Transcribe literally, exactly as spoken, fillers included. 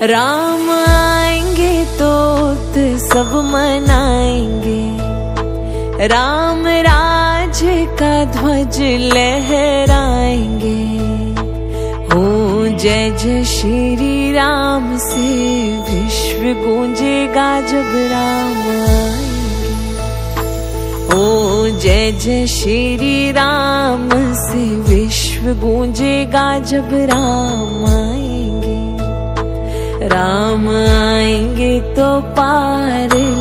राम आएंगे तो उत्सव मनाएंगे, राम राज्य का ध्वज लहराएंगे। हो जय जय श्री राम से विश्व गूंजेगा जब राम आएंगे। हो जय जय श्री राम से विश्व गूंजेगा जब राम आएंगे। राम आएंगे तो पार